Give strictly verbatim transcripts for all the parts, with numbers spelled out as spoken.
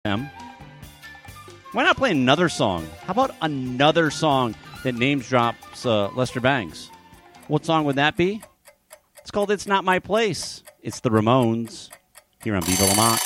Why not play another song? How about another song that names drops uh, Lester Bangs? What song would that be? It's called It's Not My Place. It's the Ramones here on Viva Lamont.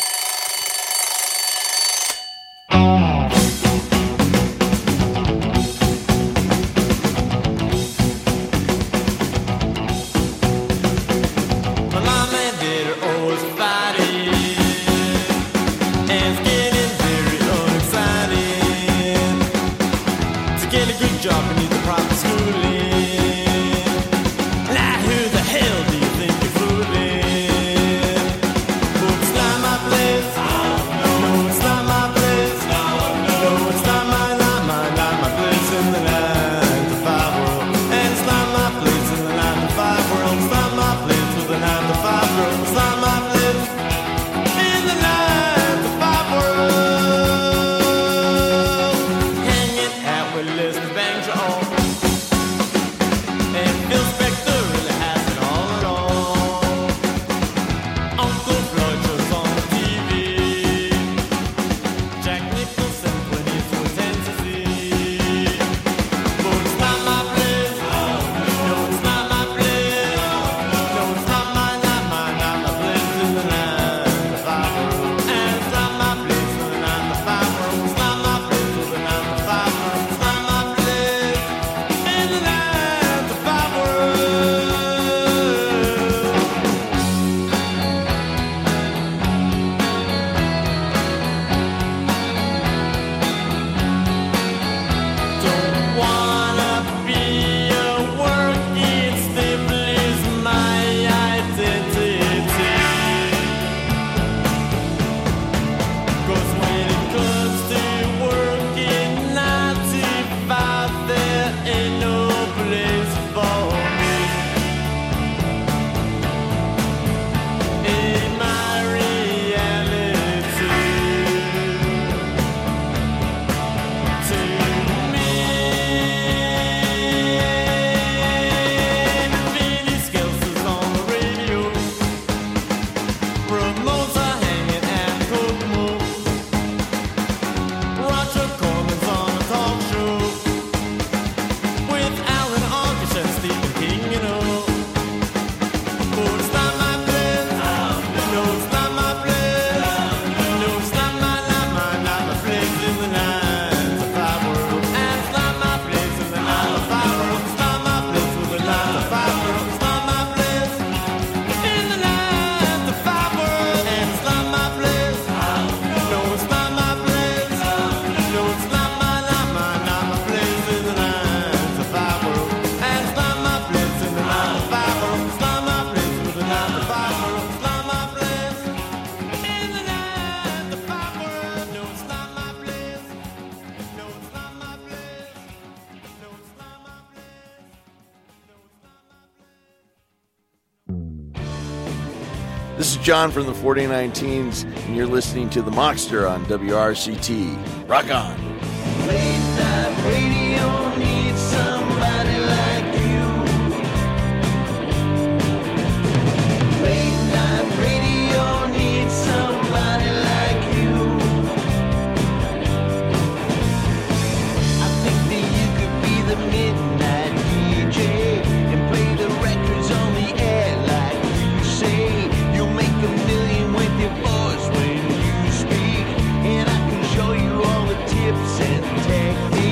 This is John from the forty-nine Teens, and you're listening to The Mockster on W R C T. Rock on. Late night radio needs somebody like you. Late night radio needs somebody like you. I think that you could be the midnight D J and play the records on the air like you say. You'll make a million with your voice when you speak, and I can show you all the tips and techniques.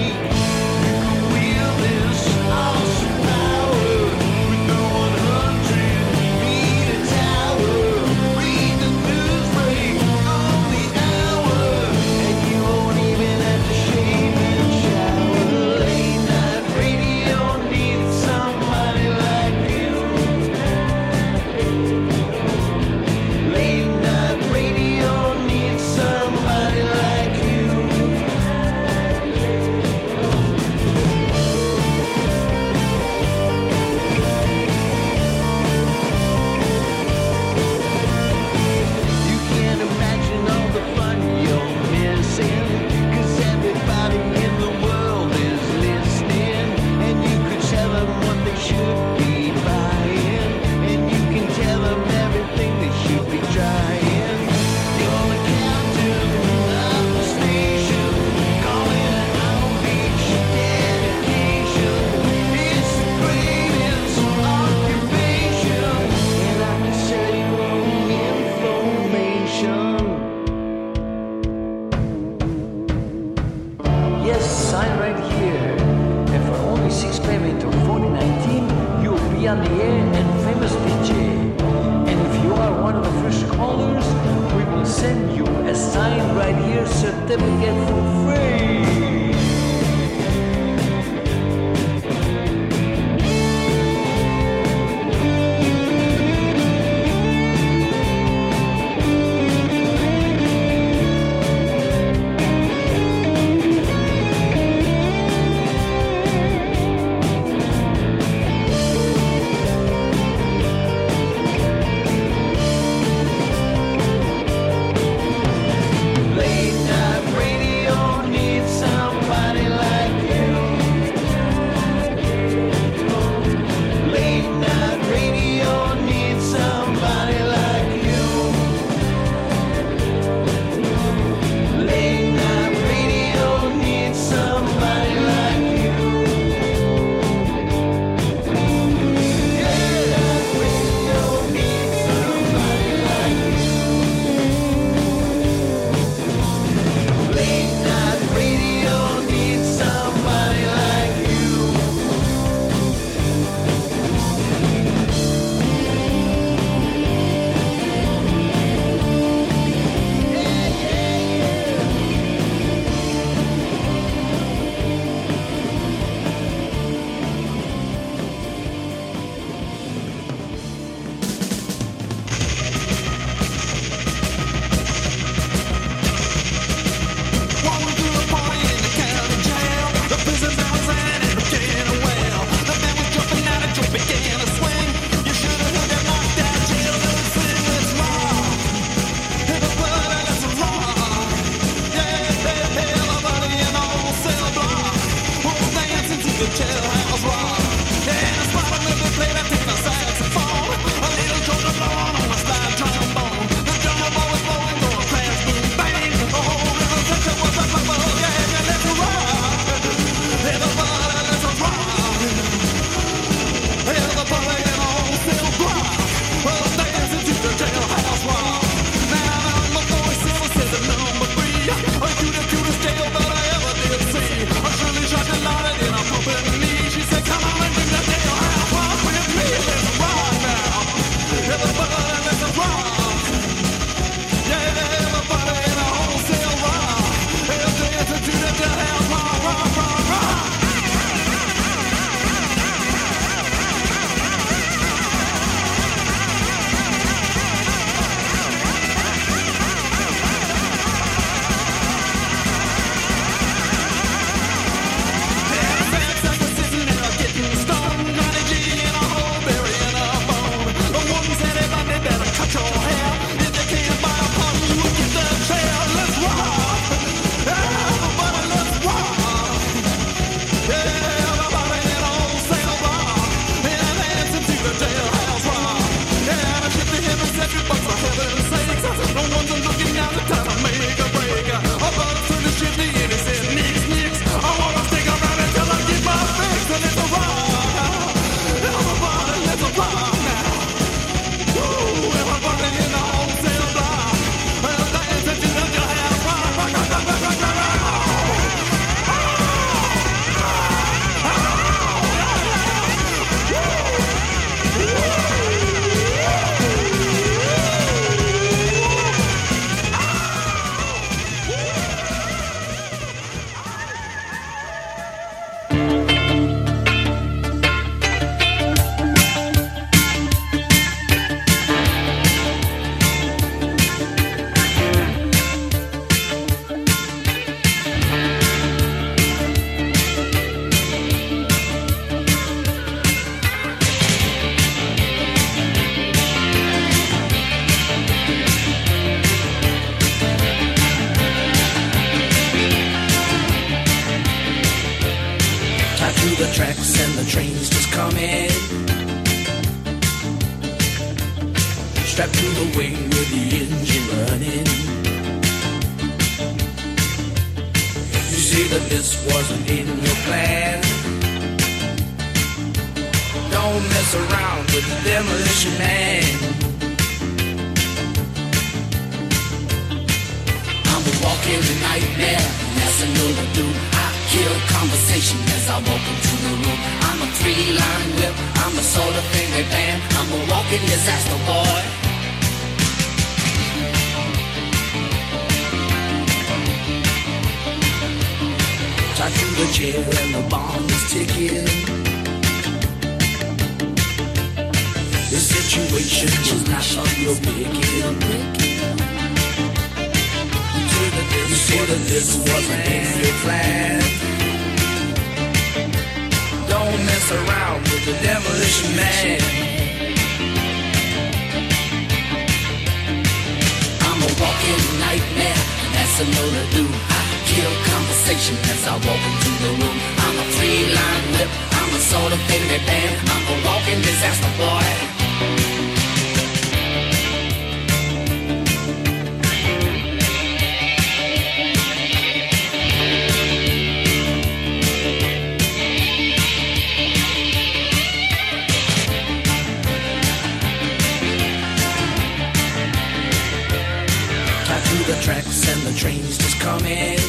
on the air and famous D J. And if you are one of the first callers, we will send you a signed right here certificate for free. strapped to the wing with the engine running. You see that this wasn't in your plan. Don't mess around with the demolition man. I'm a walking nightmare, nothing to do. I kill conversation as I walk into the room. I'm a three-line whip, I'm a sort of thing they ban. I'm a walking disaster boy. Tied to the chair and the bomb is ticking. This situation was not of your picking. You see that this wasn't in your plan. Don't mess around with the demolition man. I'm a walking nightmare, and that's a no to do. I kill conversation as I walk into the room. I'm a three-line whip, I'm a sort of thing they ban. I'm a walking disaster boy. The tracks and the trains just come in.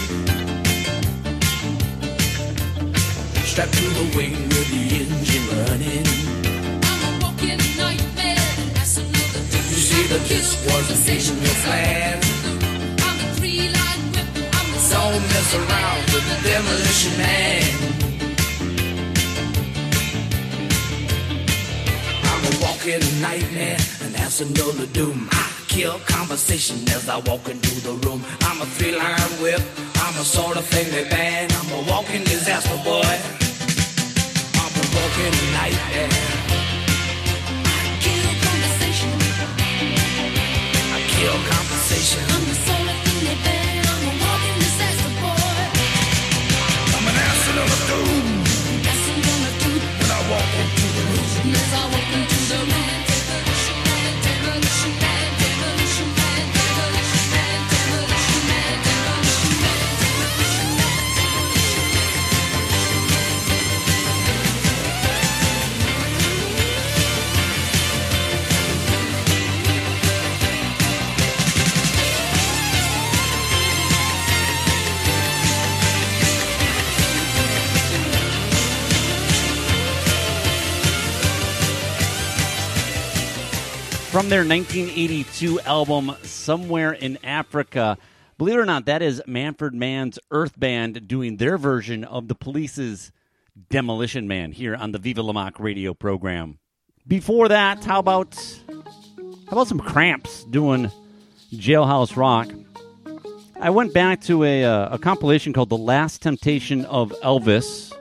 Strapped to the wing with the engine running. I'm a walking nightmare, and that's another thing. You see that this wasn't in your plan. I'm a three-line whip, I'm the Don't mess around with the demolition man. I'm a walking nightmare, and that's another doom. I kill conversation as I walk into the room. I'm a three-line whip, I'm a sort of thing they ban. I'm a walking disaster boy. I'm a walking nightmare. kill conversation. I kill conversation. I'm the sort of thing they ban. I'm a walking disaster boy. I'm an accident of doom That's what I'm gonna do. when I walk into the room. As I walk into the room. Demolition man, demolition man, demolition man, demolition man, demolition man, demolition man, demolition man, demolition man. From their nineteen eighty-two album, Somewhere in Africa. Believe it or not, that is Manfred Mann's Earth Band doing their version of the Police's Demolition Man here on the Viva La Mock radio program. Before that, how about how about some Cramps doing Jailhouse Rock? I went back to a, uh, a compilation called The Last Temptation of Elvis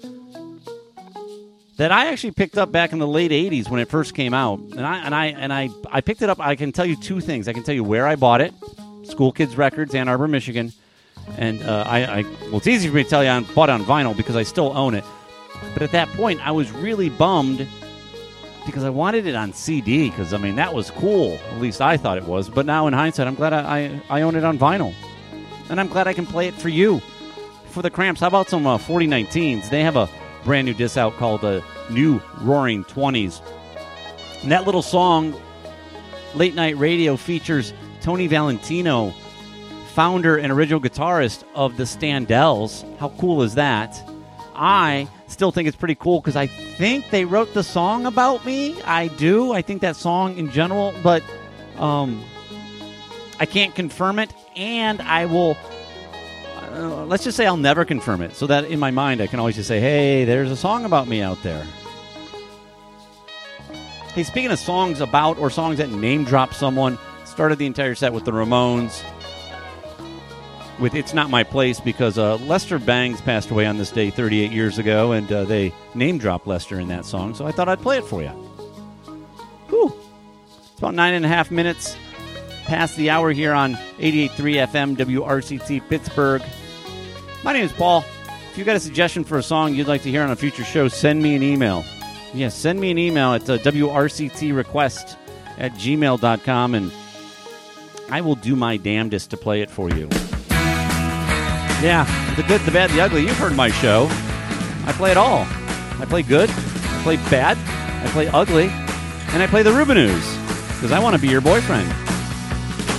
that I actually picked up back in the late eighties when it first came out. And I and I and I I picked it up. I can tell you two things. I can tell you where I bought it. School Kids Records, Ann Arbor, Michigan. And uh, I, I well, it's easy for me to tell you I bought it on vinyl because I still own it. But at that point, I was really bummed because I wanted it on C D because, I mean, that was cool. At least I thought it was. But now in hindsight, I'm glad I, I, I own it on vinyl. And I'm glad I can play it for you. For the Cramps, how about some uh, forty nineteens? They have a brand new disc out called uh, New Roaring Twenties. And that little song, Late Night Radio, features Tony Valentino, founder and original guitarist of the Standells. How cool is that? I still think it's pretty cool because I think they wrote the song about me. I do. I think that song in general, but um, I can't confirm it, and I will... Uh, let's just say I'll never confirm it, so that in my mind I can always just say, hey, there's a song about me out there. Hey, speaking of songs about or songs that name drop someone, started the entire set with the Ramones with It's Not My Place because uh, Lester Bangs passed away on this day thirty-eight years ago, and uh, they name dropped Lester in that song, so I thought I'd play it for you. Whew. It's about nine and a half minutes past the hour here on eighty-eight point three F M W R C T Pittsburgh. My name is Paul. If you've got a suggestion for a song you'd like to hear on a future show, send me an email. Yes, send me an email at uh, W R C T request at gmail dot com, and I will do my damnedest to play it for you. Yeah, the good, the bad, the ugly. You've heard my show. I play it all. I play good, I play bad, I play ugly, and I play the Rubinoos because I want to be your boyfriend.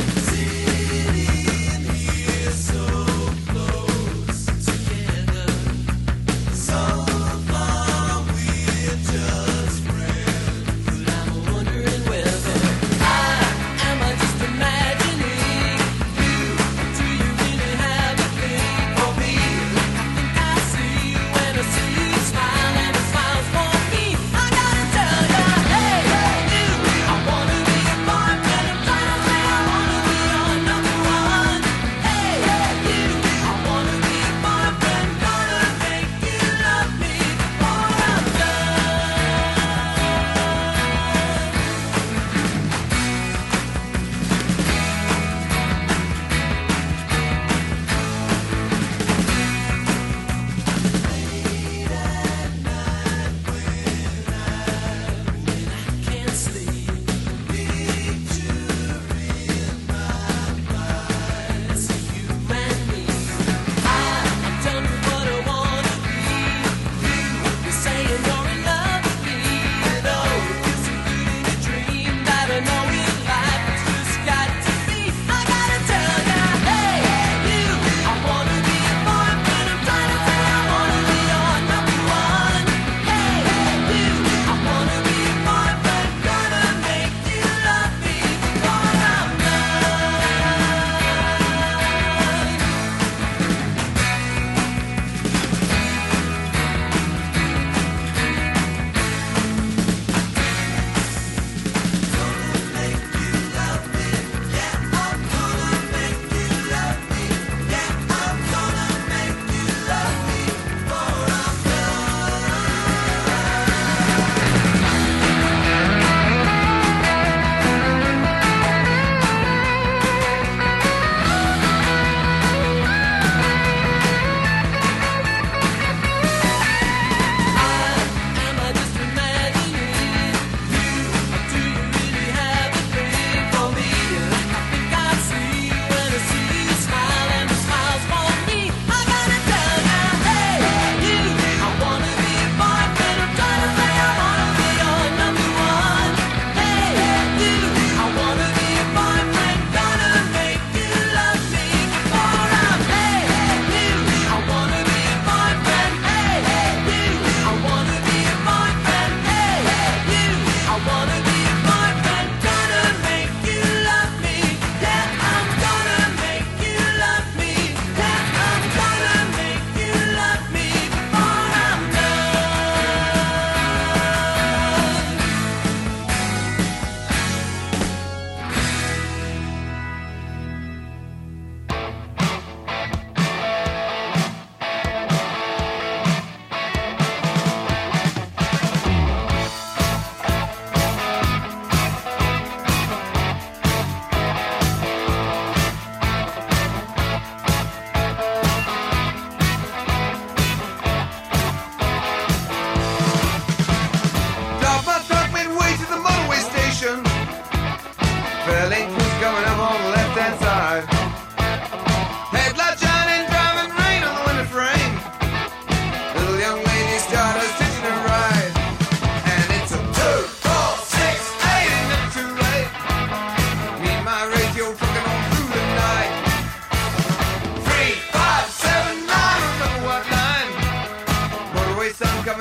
So close together.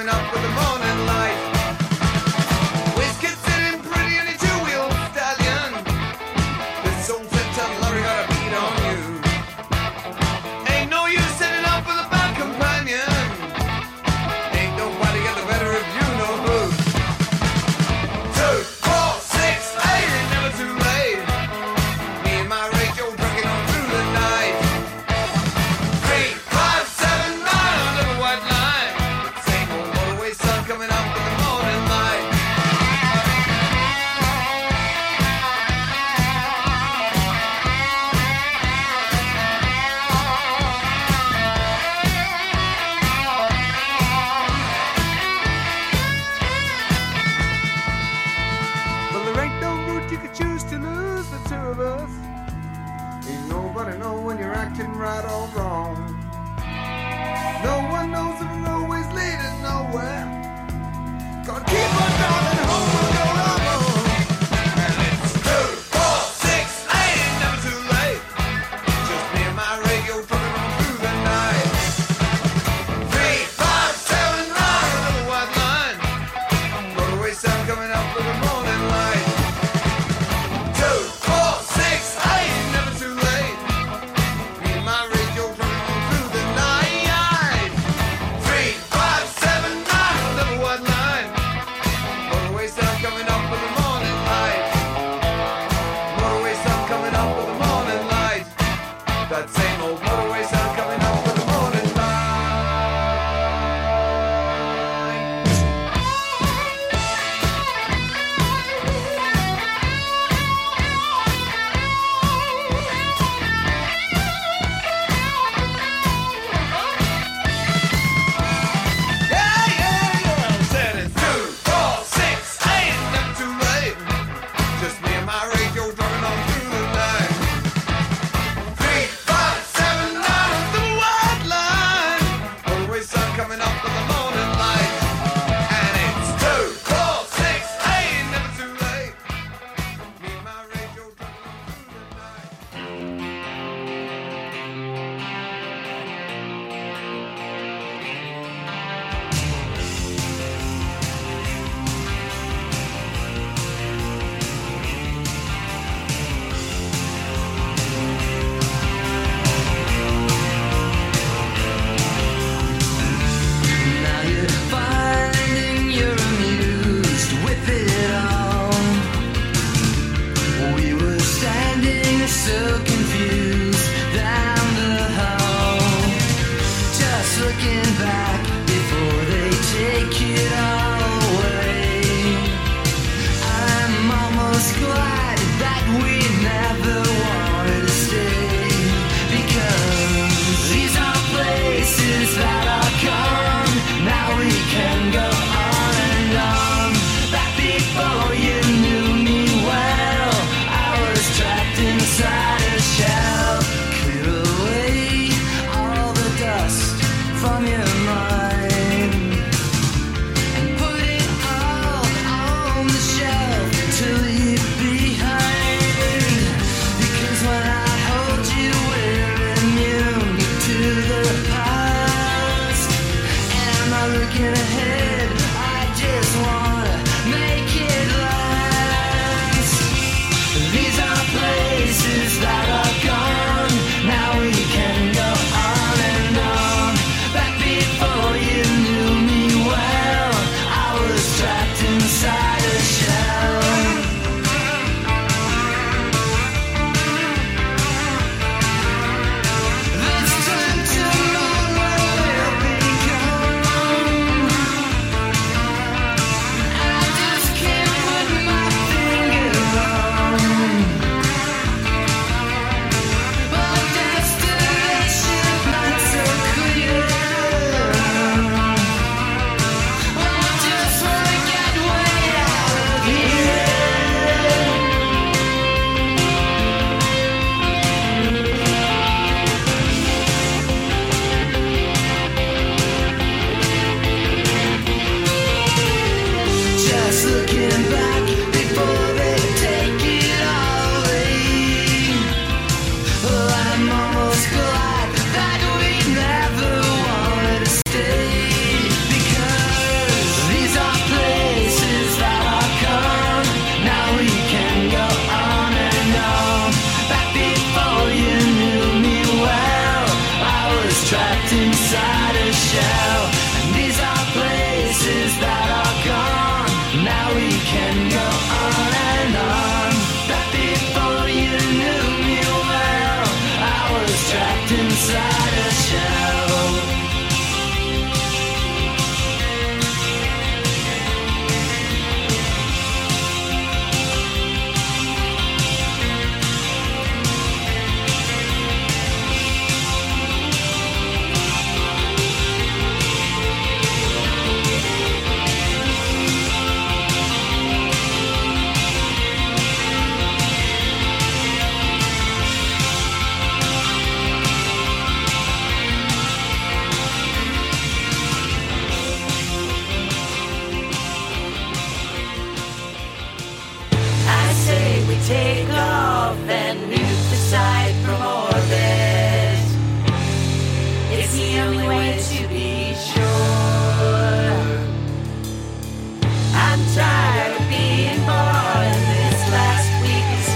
coming up with the morning light. Whiskey sitting pretty in a two-wheel stallion. This old ten-ton lorry got a beat on you. Ain't no use setting up with a bad companion. Ain't nobody got the better of you, no boo. Two, four, six, eight, ain't never too late. Me and my radio trucking on through the night. Three, five, seven, nine, under the white line. Same old motorway sun coming up with the morning light. Well, there ain't no route you could choose to lose the two of us. Ain't nobody know when you're acting right or wrong. No one knows if it's always leading nowhere. Gotta keep on driving home and go on. And it's two, four, six, eight, ain't never too late. Just me and my radio trucking on through the night. Three, five, seven, nine, another white line. Motorway sun coming up with the morning light. Two, four, six, eight, ain't never too late. Me and my radio trucking on through the night. Three, five, seven, nine, another white line. Motorway sun coming up with the morning light. Motorway sun coming up with the morning light. That same old motorway sun coming up with the morning light. Yeah, yeah, yeah. Said it's two, four, six, eight, never too late. Just me and my radio drumming on through the night. Three, five, seven, nine, the white line. Motorway sun coming up with the morning light. And it's two, four, six, eight, never too late. Me and my radio drumming on through the night. Now you're finding you're amused with it all. We were standing so confused down the hall, just looking back before they take it all away. I'm almost glad that we never wanted to stay, because these are places that are gone. Now we can go on and on. That before you knew me well, I was trapped inside a shell. Clear away all the dust from your mind. inside a shell. And these are places that are gone. Now we can go on and on. But before you knew me well, I was trapped inside a shell. Take off and nuke the site from orbit. It's the only way to be sure. I'm tired of being born. This last week is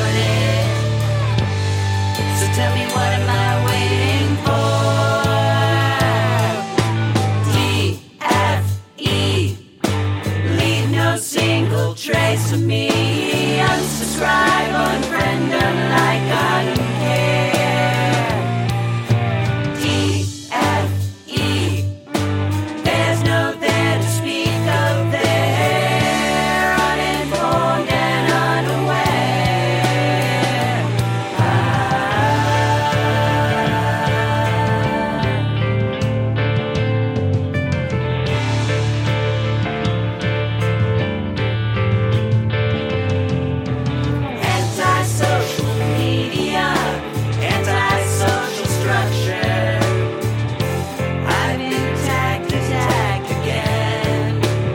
torn. So tell me, what am I waiting for? D F E. Leave no single trace of me. Unsubscribe, unfriend, unlike, I don't care. D F E. There's no there to speak of there. Uninformed and unaware. Anti-social media, anti-social structure. I've been tagged, attacked again.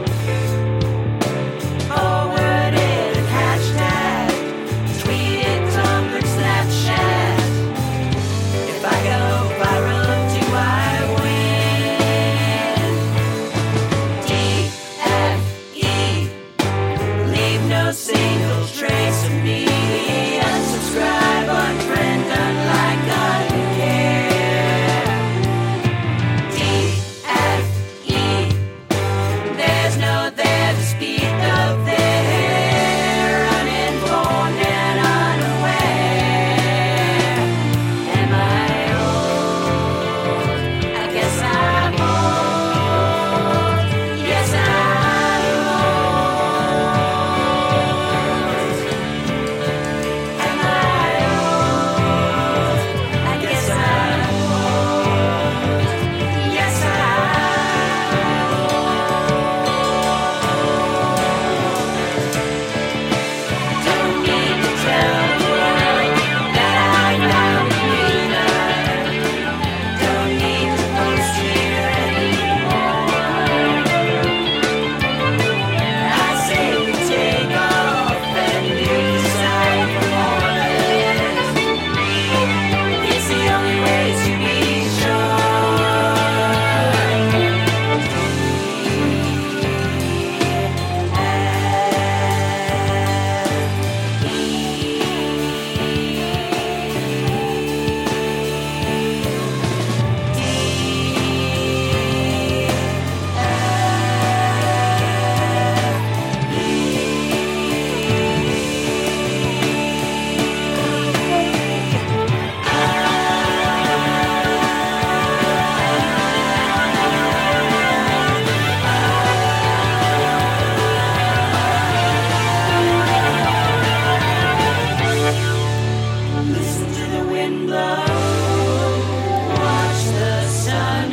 Forwarded and hashtag, tweeted, Tumblr, Snapchat. If I go viral, do I win? D F E. Leave no single trace of me. Unsubscribe, unfriend, unlike, I don't care. D F E. There's no there to speak of there. Uninformed and unaware. Am I old? I guess I'm old. Yes, I'm old. Am I old? I guess I'm old. Yes, I'm old. Don't need to tell the world that I found a winner. Don't need to post here anymore. I say we take off and nuke the site from orbit. It's the only way to be Listen to the wind blow, watch the sun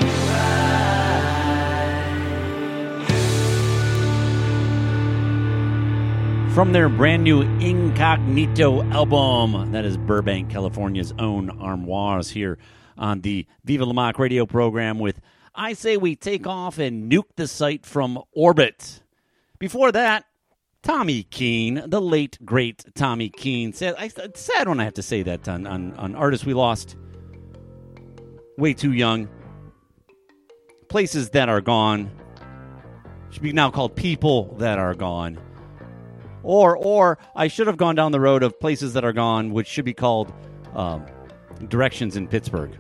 rise. From their brand new Incognito album, that is Burbank, California's own Armoires, here on the Viva La Mock radio program with I Say We Take Off and Nuke the Site from Orbit. Before that, Tommy Keene, the late, great Tommy Keene. Sad, I, it's sad when I have to say that on, on, on artists we lost way too young. Places that are gone. Should be now called people that are gone. Or, or I should have gone down the road of places that are gone, which should be called um, directions in Pittsburgh.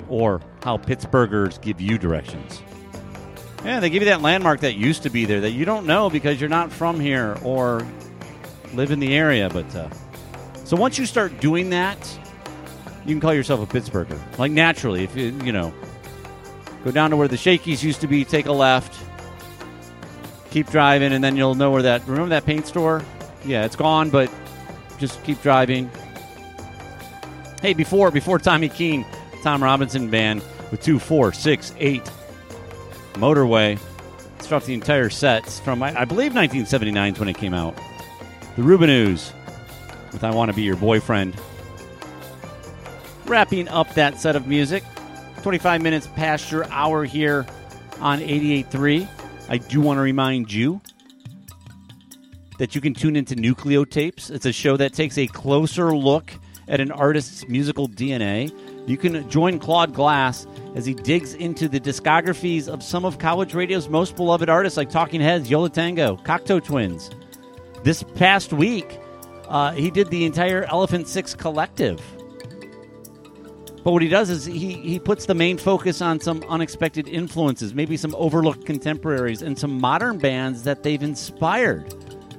or how Pittsburghers give you directions. Yeah, they give you that landmark that used to be there that you don't know because you're not from here or live in the area. But uh, so once you start doing that, you can call yourself a Pittsburgher. Like naturally, if you, you know, go down to where the Shakey's used to be, take a left, keep driving, and then you'll know where that, remember that paint store? Yeah, it's gone, but just keep driving. Hey, before before Tommy Keene, Tom Robinson Band with two, four, six, eight, Motorway. It's off the entire set. It's from, I, I believe, nineteen seventy-nine is when it came out. The Rubinoos with I Want to Be Your Boyfriend. Wrapping up that set of music. twenty-five minutes past your hour here on eighty-eight point three. I do want to remind you that you can tune into Nucleotapes. It's a show that takes a closer look at an artist's musical D N A. You can join Claude Glass as he digs into the discographies of some of college radio's most beloved artists like Talking Heads, Yo La Tengo, Cocteau Twins. This past week, uh, he did the entire Elephant Six Collective. But what he does is he, he puts the main focus on some unexpected influences, maybe some overlooked contemporaries, and some modern bands that they've inspired.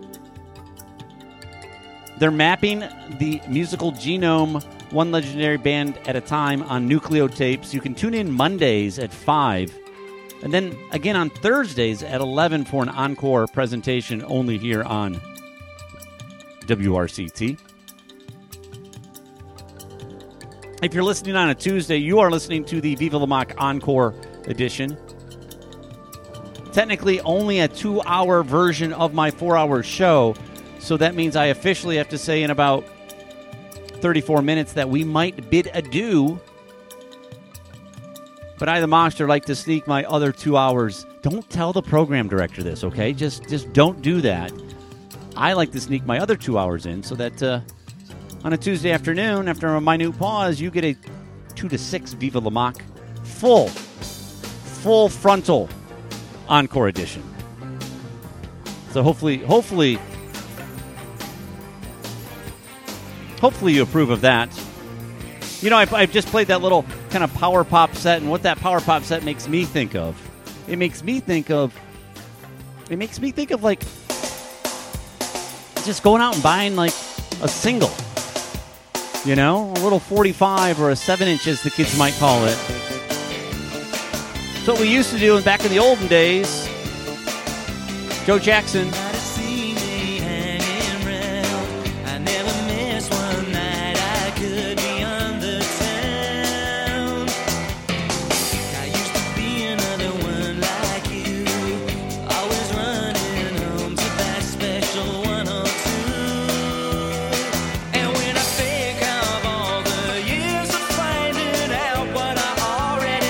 They're mapping the musical genome one legendary band at a time on Nucleotapes. You can tune in Mondays at five, and then again on Thursdays at eleven for an encore presentation only here on W R C T. If you're listening on a Tuesday, you are listening to the Viva La Mock Encore edition. Technically only a two-hour version of my four-hour show, so that means I officially have to say in about thirty-four minutes that we might bid adieu. But I, the Mockster, like to sneak my other two hours. Don't tell the program director this, okay? Just, just don't do that. I like to sneak my other two hours in so that uh, on a Tuesday afternoon, after a minute pause, you get a two to six Viva La Mock full, full frontal encore edition. So hopefully, hopefully, hopefully you approve of that. You know, I've, I've just played that little kind of power pop set, and what that power pop set makes me think of, it makes me think of, it makes me think of like just going out and buying like a single. You know, a little forty-five or a seven inch, as the kids might call it. It's what we used to do back in the olden days. Joe Jackson.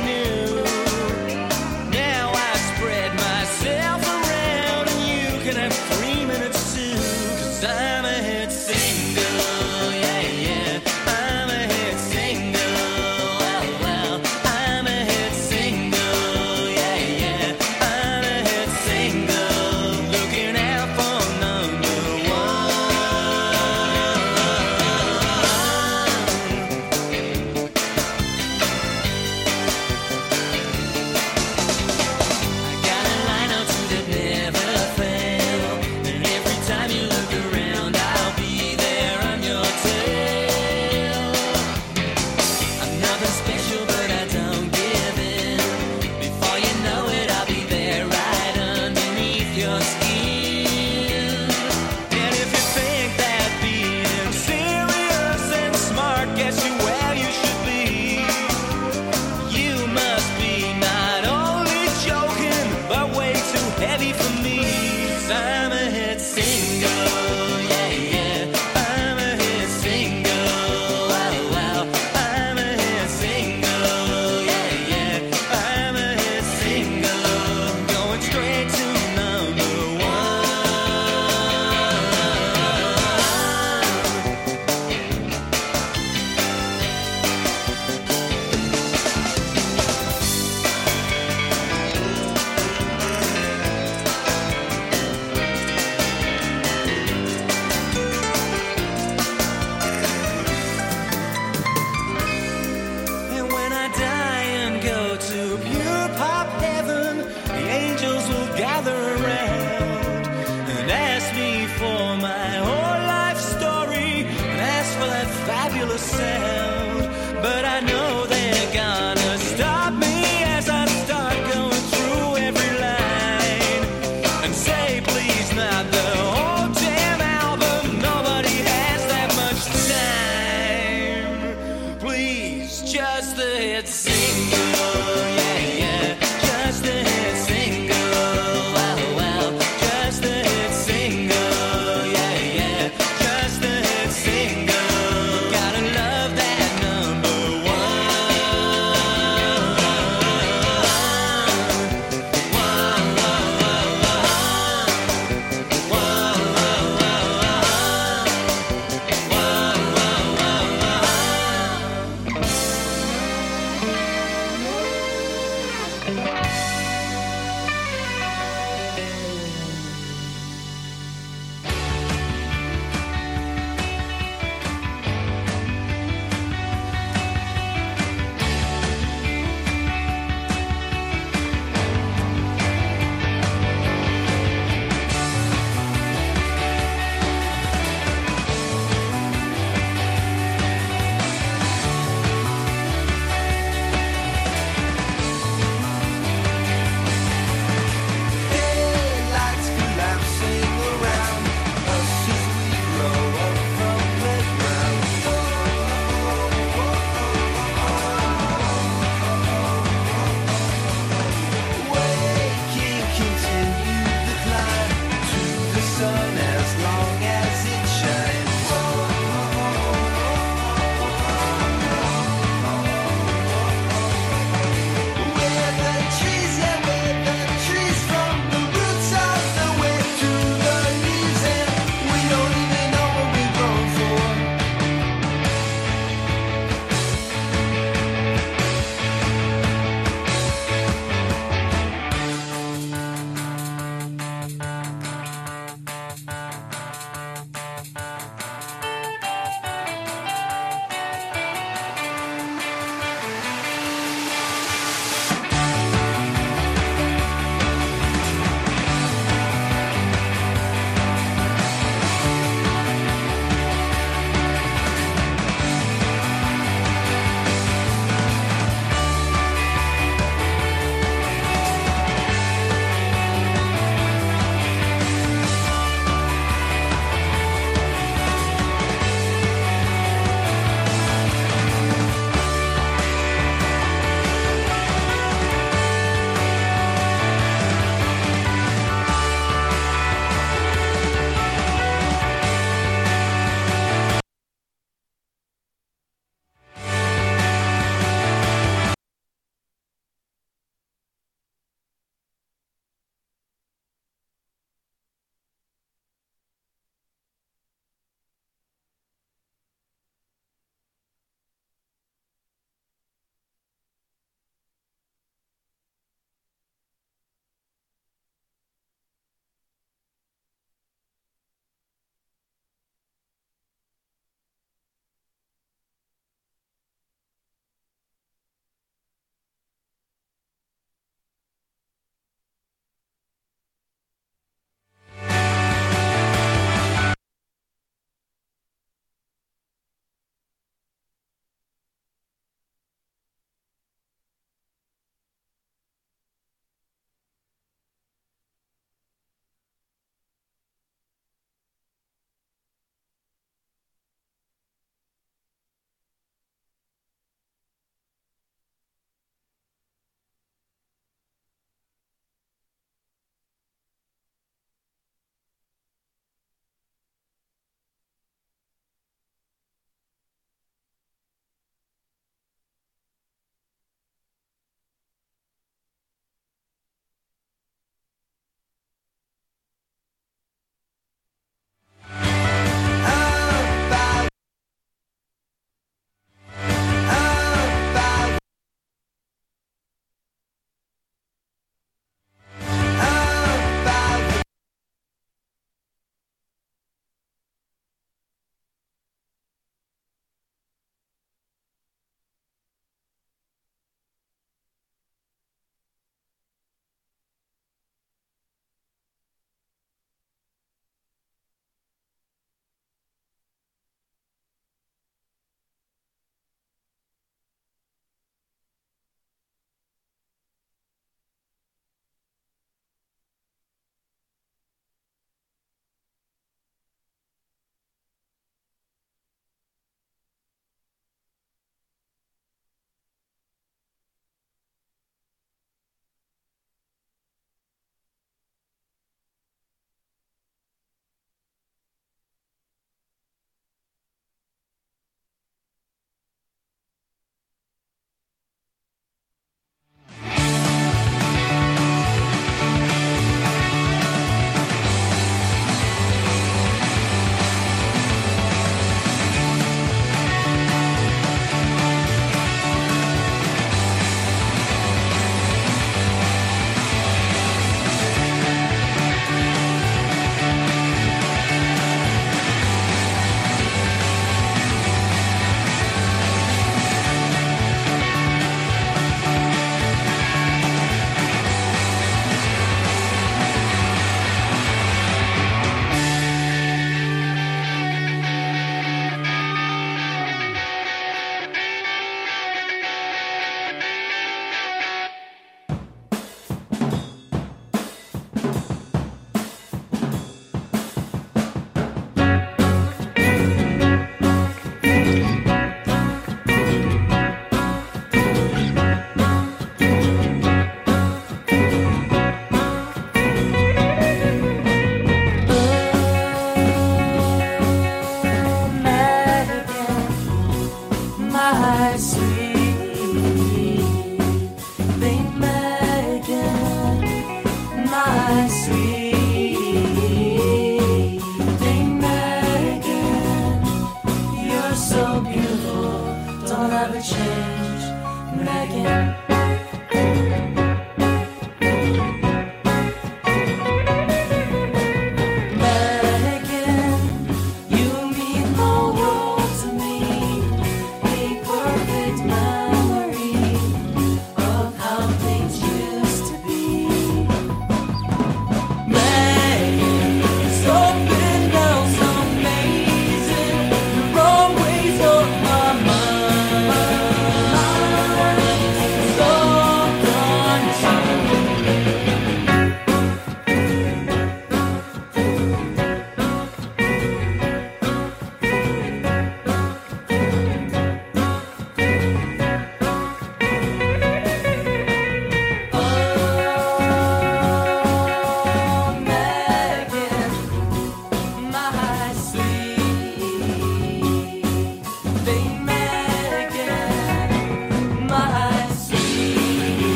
Can I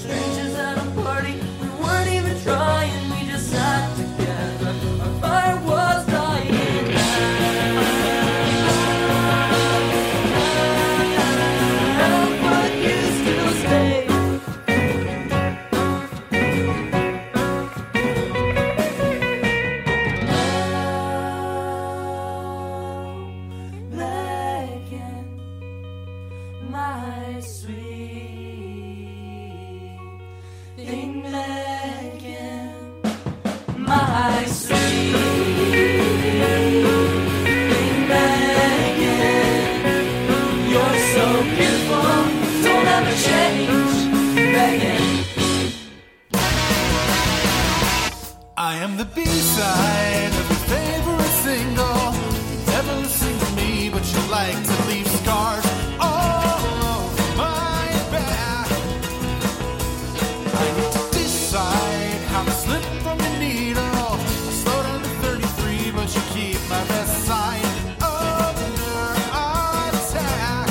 strangers at a party. We weren't even trying, we just sat together. Our fire was dying. But you still stay. Megan, my sweet thing, Megan, my sweet thing, Megan. You're so beautiful, don't ever change, Megan. I am the B-side of your favorite single. You never listen to me, but you like to leave scars all over my back. I need to decide how to slip from your needle. I slow down to thirty-three, but you keep my best side under attack.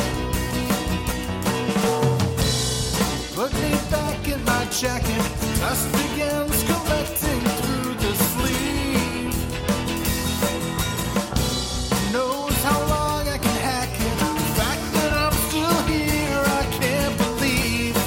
Put me back in my jacket, dust begins collecting through the sleeve. Who knows how long I can hack it? The fact that I'm still here, I can't believe.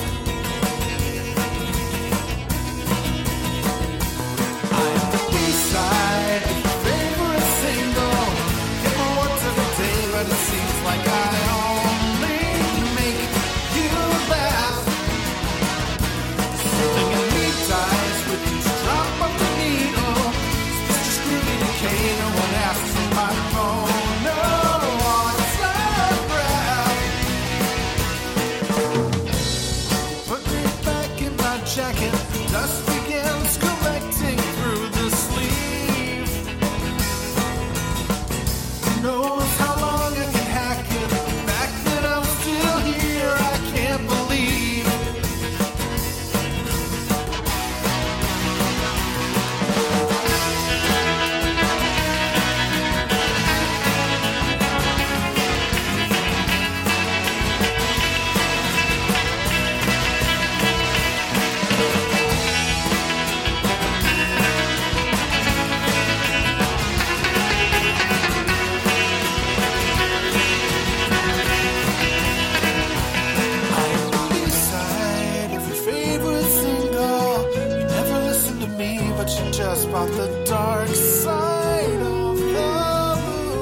I'm the B-side, your favorite single. Get my words every day, but it seems like I only make you laugh. Something in me dies with each drop of the needle. Mister Scrooge decay, no one asks for my phone. No one's breath. Put me back in my jacket. Dust begins collecting through the sleeve. Who knows how long I can hack it? The fact that I'm still here, I can't believe. I'm the B-side of your favorite single. You never listen to me, but you just bought the dark side of the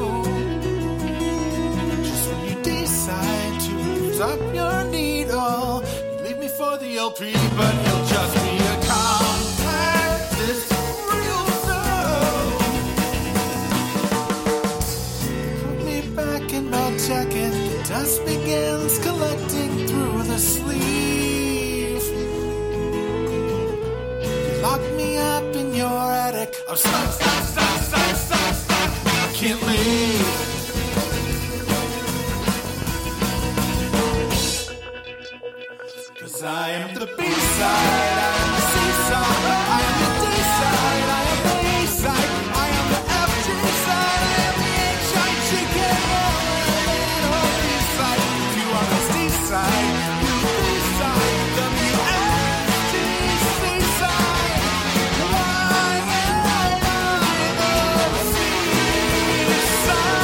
moon. Just when you decide to lift up your needle, you leave me for the L P, but you'll just be a compact disc real soon. Put me back in my jacket, the dust begins collecting through the sleeve. You lock me up in your attic. I'm stuck, stuck, stuck, stuck, stuck, stuck. I can't leave. Cause I am the B-side, I am the C-side, I am the D-side, I am the E-side, I am the F-G-side, I am the H-I-G-K-L, and the B-side. If you are the C-side, you B-side, W-S-T-C-side, why am I the C-side?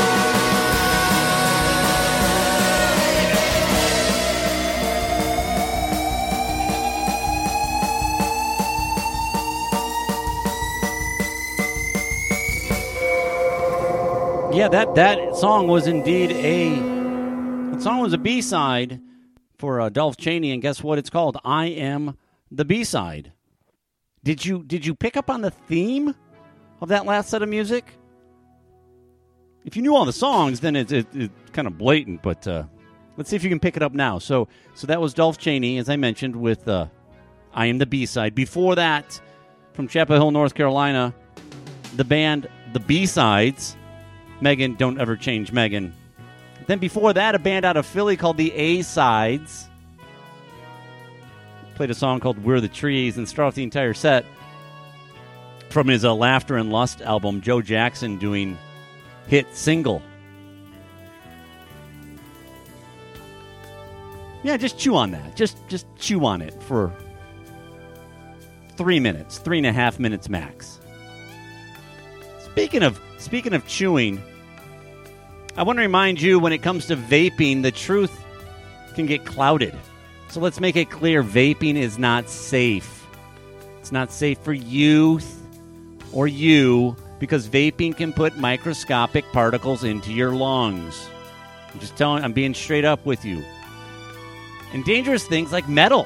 Yeah, that, that song was indeed a that song was a B-side for uh, Dolph Chaney, and guess what it's called? I Am the B-side. Did you did you pick up on the theme of that last set of music? If you knew all the songs, then it's it, it's kind of blatant, but uh, let's see if you can pick it up now. So so that was Dolph Chaney, as I mentioned, with uh, I Am the B-side. Before that, from Chapel Hill, North Carolina, the band The B-Sides. Megan, don't ever change Megan. Then before that, a band out of Philly called the A-Sides. Played a song called We're the Trees, and start off the entire set from his uh, Laughter and Lust album, Joe Jackson doing Hit Single. Yeah, just chew on that. Just just chew on it for three minutes, three and a half minutes max. Speaking of speaking of chewing, I want to remind you when it comes to vaping, the truth can get clouded. So let's make it clear, vaping is not safe. It's not safe for youth or you because vaping can put microscopic particles into your lungs. I'm just telling, I'm being straight up with you. And dangerous things like metal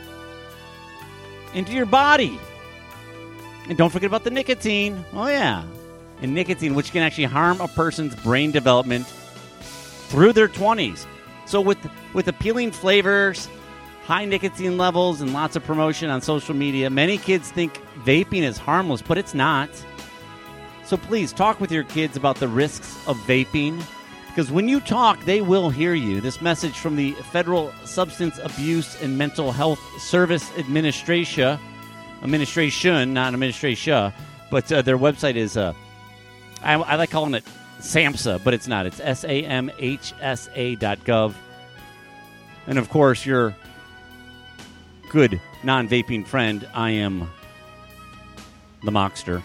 into your body. And don't forget about the nicotine. Oh, yeah. And nicotine, which can actually harm a person's brain development through their twenties. So with with appealing flavors, high nicotine levels, and lots of promotion on social media, many kids think vaping is harmless, but it's not. So please talk with your kids about the risks of vaping, because when you talk, they will hear you. This message from the Federal Substance Abuse and Mental Health Service Administration, administration, not administration, but uh, their website is, uh, I, I like calling it SAMHSA, but it's not. It's S A M H S A dot gov. And of course, your good non-vaping friend, I am the Mockster.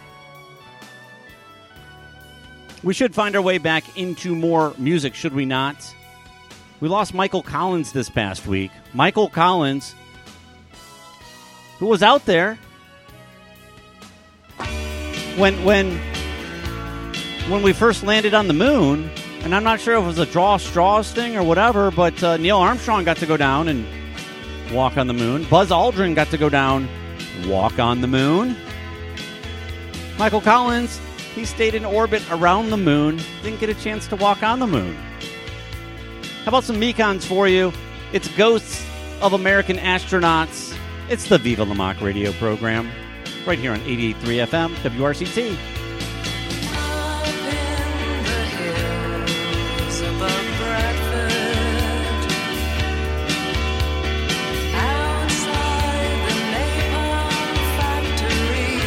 We should find our way back into more music, should we not? We lost Michael Collins this past week. Michael Collins, who was out there when when when we first landed on the moon, and I'm not sure if it was a draw straws thing or whatever, but uh, Neil Armstrong got to go down and walk on the moon. Buzz Aldrin got to go down, walk on the moon. Michael Collins, he stayed in orbit around the moon, didn't get a chance to walk on the moon. How about some Mekons for you? It's Ghosts of American Astronauts. It's the Viva La Mock radio program, right here on eighty-eight point three F M, W R C T. Up in the hills above Bradford, outside the napalm factory,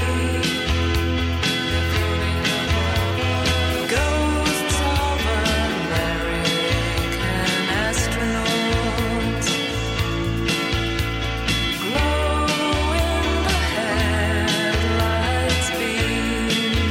they're putting up ghosts of American astronauts, glow in the headlights beam.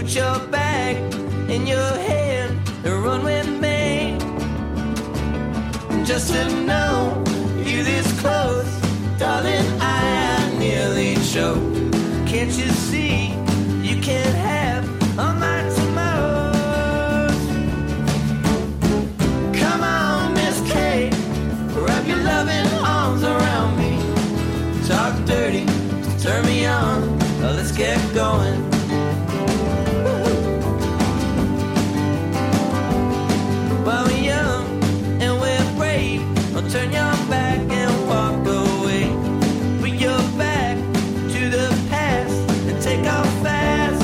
Put your bag in your hand and run with me. Just to know you this close, darling, I nearly choke. Can't you see you can't have all my tomorrows? Come on, Miss K, wrap your loving arms around me. Talk dirty, turn me on, now let's get going. While we're young and we're brave, don't turn your back and walk away. Bring your back to the past and take off fast.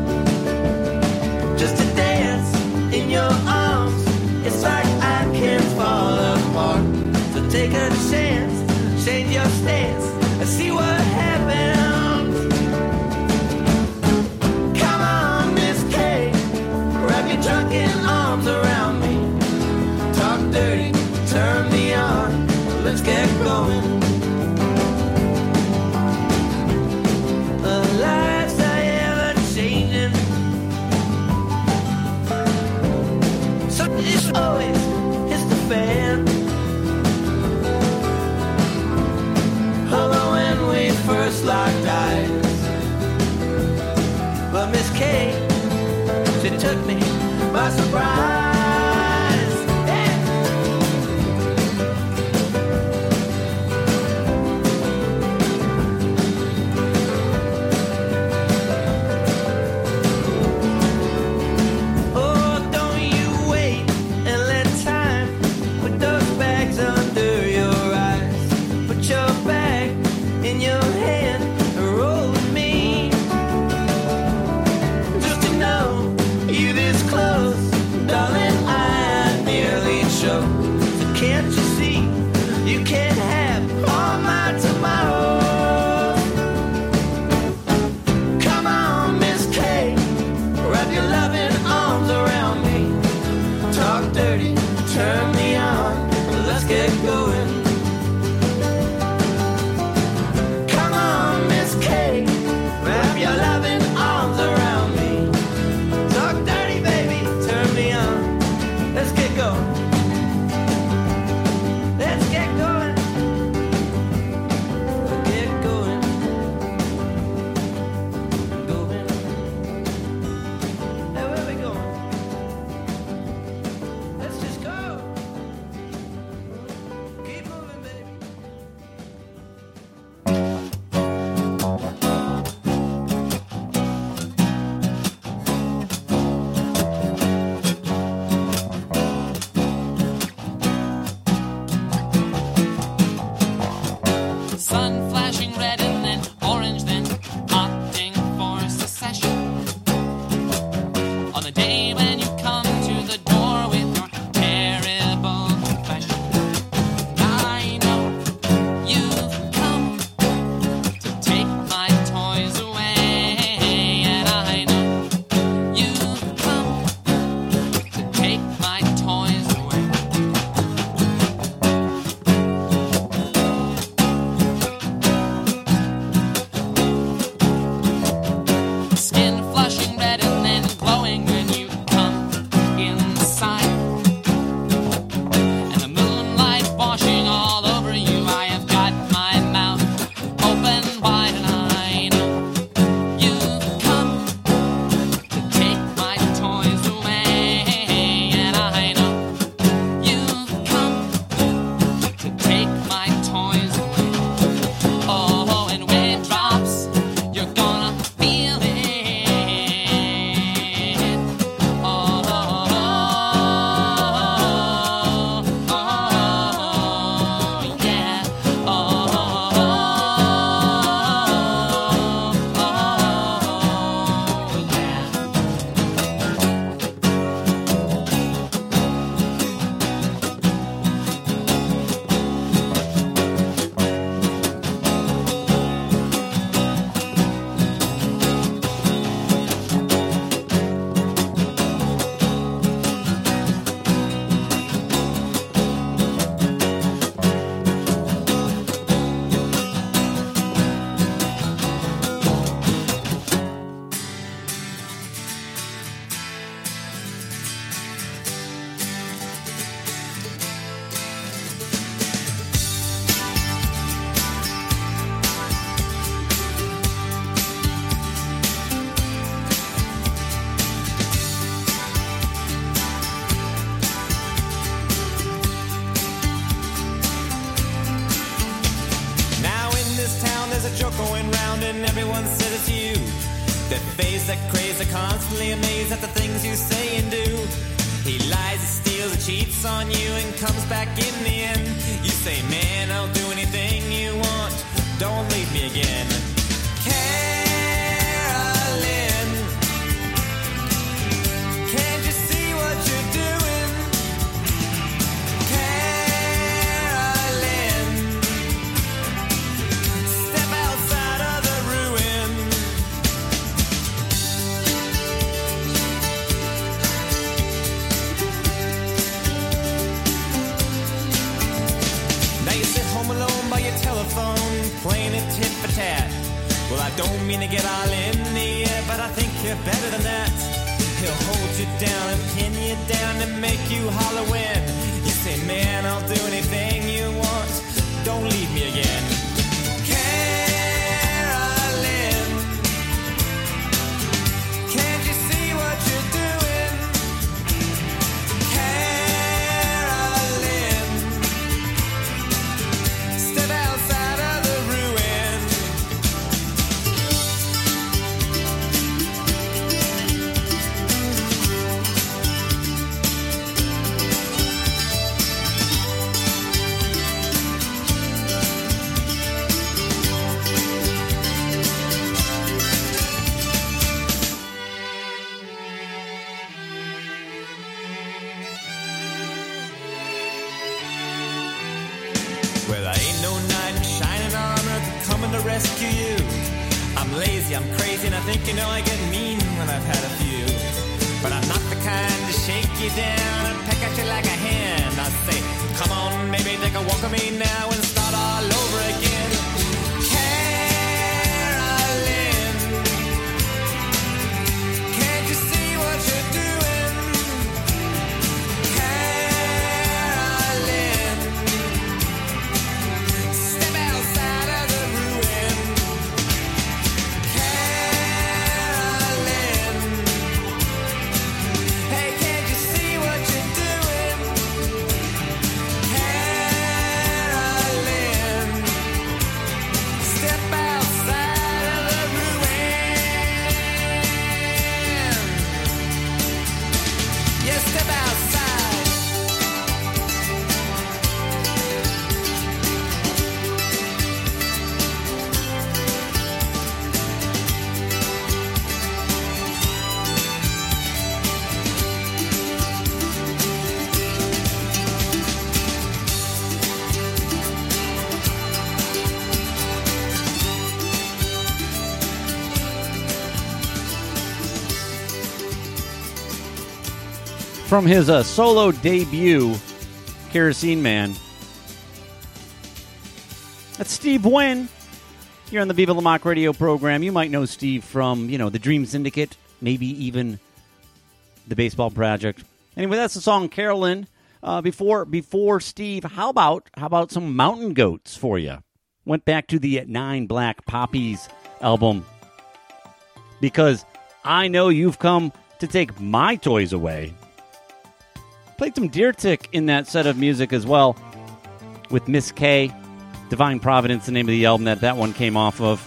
Just to dance in your arms, it's like I can't fall apart. So take a chance, change your stance, and see what happens. Come on, Miss K, wrap your drunken arms around me. Talk dirty, turn me on, let's get going. The lives are ever changing, so it's always hits the fan. Hello, when we first locked eyes, but Miss K, she took me by surprise. Skin flushing red and then glowing when you come. That face, that craze, are constantly amazed at the things you say and do. He lies, he steals, he cheats on you and comes back in the end. You say, man, I'll do anything you want, don't leave me again. Carolyn, can't you see what you're doing? Carolyn, step outside of the ruin. Now you sit home alone by your telephone, playing it tit for tat. Well, I don't mean to get all in the air, but I think you're better than that. He'll hold you down and pin you down and make you holler when you say, man, I'll do anything you want, don't leave me again. Carolyn, can't you see what you're doing? Carolyn, step outside of the ruin. Well, I ain't no knight in shining armor coming to rescue you. I'm lazy, I'm crazy, and I think you know I get mean when I've had a few. But I'm not the kind to shake you down and peck at you like a hen. I say, come on, maybe take a walk with me now and start all over again. Carolyn, can't you see what you're doing? Carolyn, step outside of the ruin. Carolyn, hey, can't you see what you're doing? Carolyn, step outside of the ruin. Yes, step outside. From his uh, solo debut, Kerosene Man. That's Steve Wynn here on the Viva La Mock radio program. You might know Steve from, you know, the Dream Syndicate, maybe even the Baseball Project. Anyway, that's the song Carolyn. Uh, before before Steve, how about how about some Mountain Goats for you? Went back to the Nine Black Poppies album because I know you've come to take my toys away. Played some Deer Tick in that set of music as well with Miss K. Divine Providence, the name of the album that that one came off of.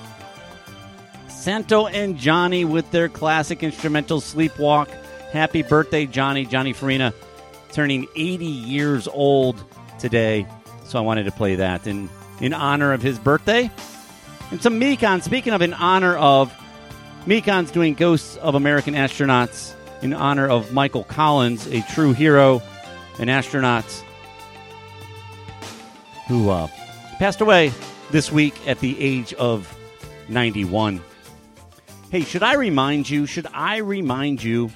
Santo and Johnny with their classic instrumental Sleepwalk. Happy birthday, Johnny. Johnny Farina turning eighty years old today. So I wanted to play that in, in honor of his birthday. And some Mekon. Speaking of in honor of, Mekon's doing Ghosts of American Astronauts in honor of Michael Collins, a true hero, an astronaut who uh, passed away this week at the age of ninety-one. Hey, should I remind you, should I remind you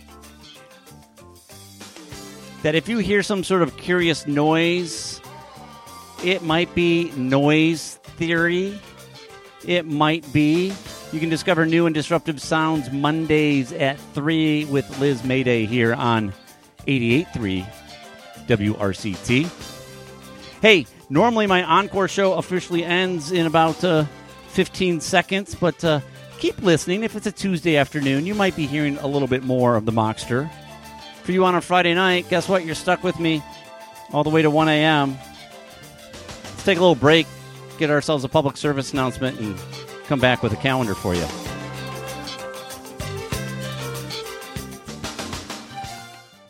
that if you hear some sort of curious noise, it might be noise theory. It might be. You can discover new and disruptive sounds Mondays at three with Liz Mayday here on eighty-eight point three W R C T. Hey, normally my encore show officially ends in about uh, fifteen seconds, but uh, keep listening. If it's a Tuesday afternoon, you might be hearing a little bit more of the Mockster. For you on a Friday night, guess what? You're stuck with me all the way to one a.m. Let's take a little break, get ourselves a public service announcement, and come back with a calendar for you.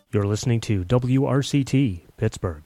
You're listening to W R C T, Pittsburgh.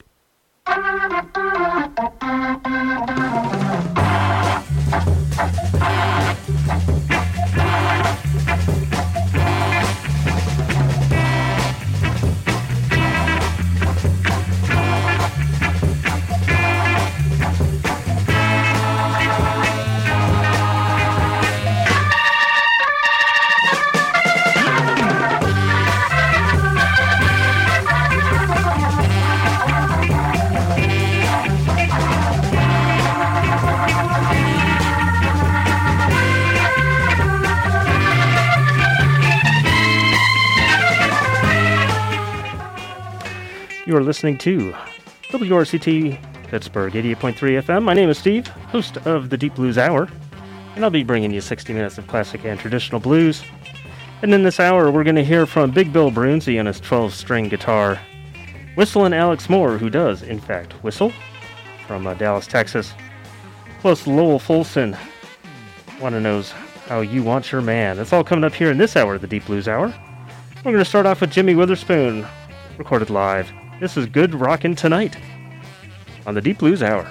You are listening to W R C T Pittsburgh eighty-eight point three F M. My name is Steve, host of the Deep Blues Hour, and I'll be bringing you sixty minutes of classic and traditional blues. And in this hour, we're going to hear from Big Bill Brunzi on his twelve-string guitar, Whistle and Alex Moore, who does, in fact, whistle, from uh, Dallas, Texas, plus Lowell Folsom, want to knows how you want your man. That's all coming up here in this hour of the Deep Blues Hour. We're going to start off with Jimmy Witherspoon, recorded live. This is Good Rockin' Tonight on the Deep Blues Hour.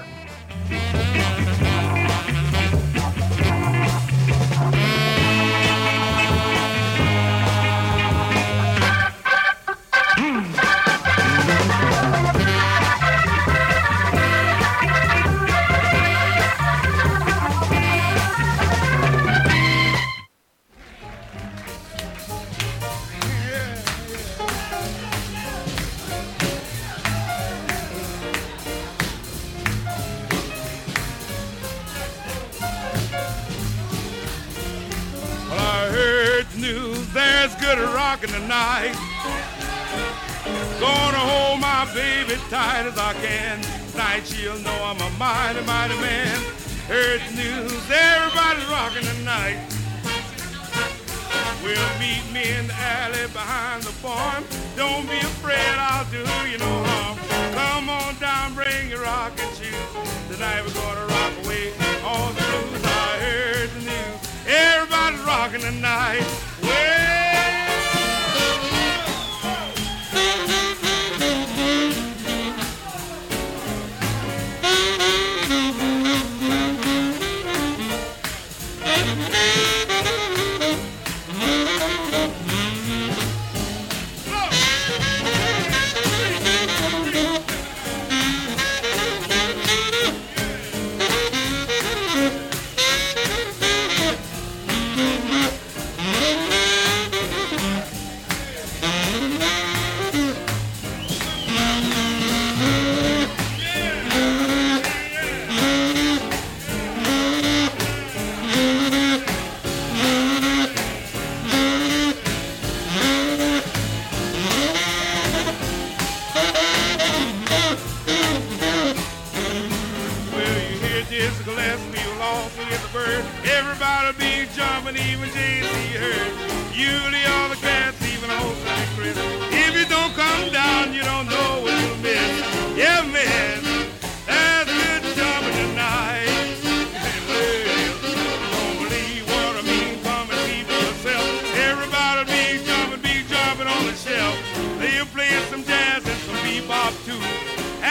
Tonight, gonna hold my baby tight as I can. Tonight she'll know I'm a mighty, mighty man. Heard the news, everybody's rocking tonight. Will meet me in the alley behind the farm. Don't be afraid, I'll do you no harm. Come on down, bring your rocking shoes. Tonight we're gonna rock away all the blues. I heard the news, everybody's rocking tonight. Well, some